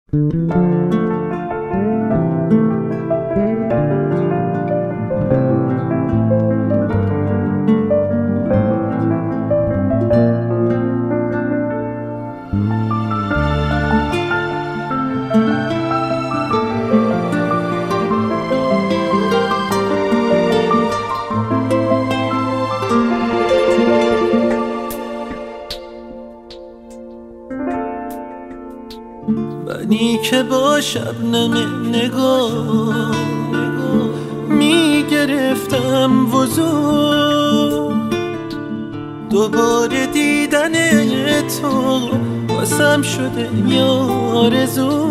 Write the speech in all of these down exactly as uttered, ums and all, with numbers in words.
منی که با شبنم نگاه می گرفتم وضو، دوباره دیدن تو واسم شده آرزو.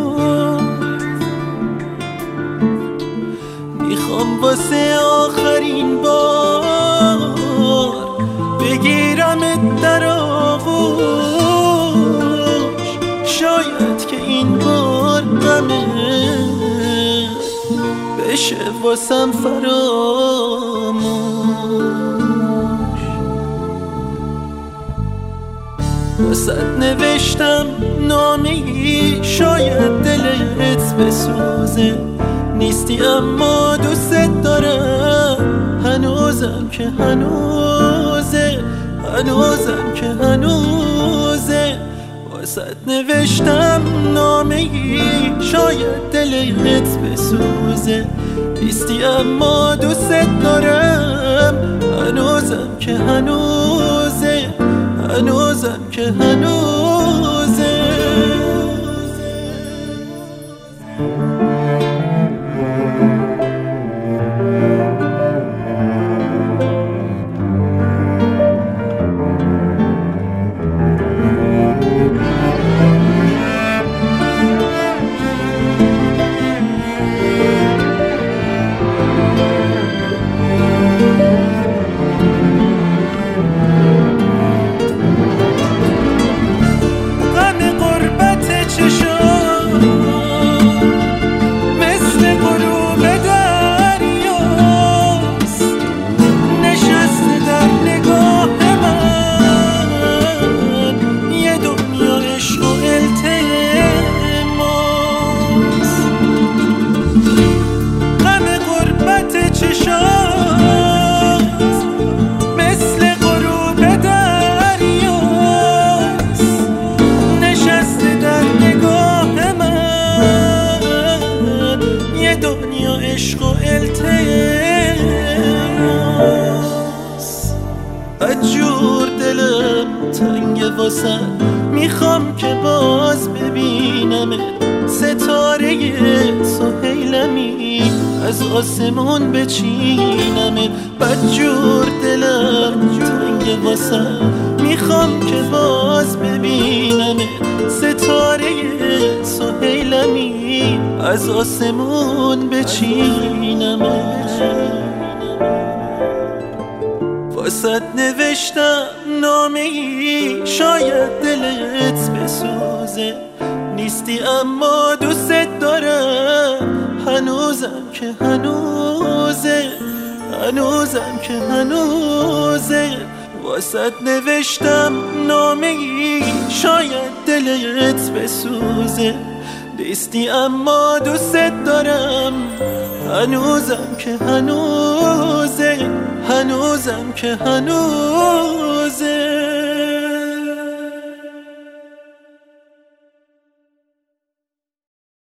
میخوام واسه آخرین بار بگیرمت در آغوش، شاید که این بار غمه بشه واسم فراموش. واسه نوشتم نامه‌ای شاید دلت بسوزه، نیستی اما دوست دارم هنوزم که هنوزه، هنوزم که هنوزه. واسه نوشتم نامه‌ای شاید دلت بسوزه، نیستی اما دوست دارم هنوزم که هنوزه، هنوزم که هنوزه. عشق و التماس بدجور دلم تنگ واسه، میخوام که باز ببینمت ستاره سهیلمی از آسمون بچینمت. بدجور دلم تنگ واسه، میخوام که باز ببینمت ستاره سهیلمی از آسمون بچینمت. واسه نوشتم نامه‌ای شاید دلت بسوزه، نیستی اما دوست دارم هنوزم که هنوزه، هنوزم که هنوزه. واسه نوشتم نامه‌ای شاید دلت بسوزه، نیستی اما دوست دارم هنوزم که هنوزه، هنوزم که هنوزه.